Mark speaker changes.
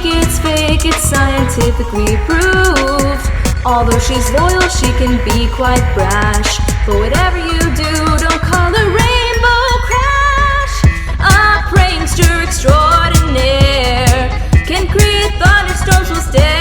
Speaker 1: it's fake, it's scientifically proved. Although she's loyal, she can be quite brash. But whatever you do, don't call her Rainbow Crash. A prankster extraordinaire can create thunderstorms, will stare